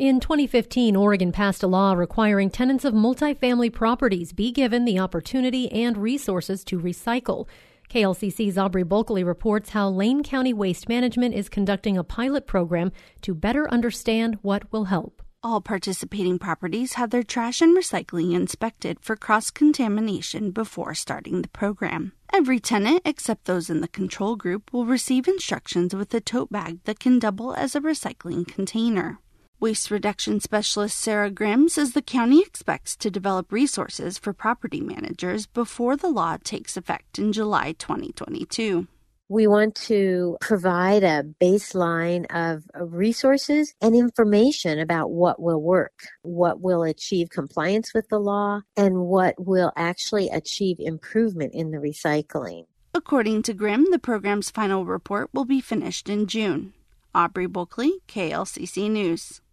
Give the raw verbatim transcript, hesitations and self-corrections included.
In twenty fifteen, Oregon passed a law requiring tenants of multifamily properties be given the opportunity and resources to recycle. K L C C's Aubrey Bulkley reports how Lane County Waste Management is conducting a pilot program to better understand what will help. All participating properties have their trash and recycling inspected for cross-contamination before starting the program. Every tenant, except those in the control group, will receive instructions with a tote bag that can double as a recycling container. Waste reduction specialist Sarah Grimm says the county expects to develop resources for property managers before the law takes effect in July twenty twenty-two. We want to provide a baseline of resources and information about what will work, what will achieve compliance with the law, and what will actually achieve improvement in the recycling. According to Grimm, the program's final report will be finished in June. Aubrey Bulkley, K L C C News.